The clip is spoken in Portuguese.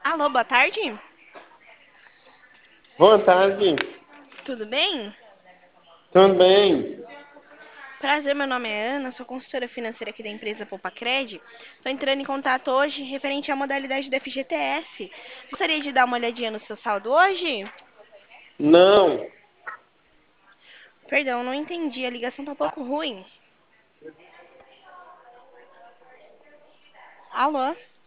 Alô, boa tarde. Boa tarde, Tudo bem? também. Prazer, meu nome é Ana, sou consultora financeira aqui da empresa Poupacred. Estou entrando em contato hoje referente à modalidade do FGTS. Gostaria de dar uma olhadinha no seu saldo hoje? Não, Perdão, não entendi, a ligação tá um pouco ruim. Alô?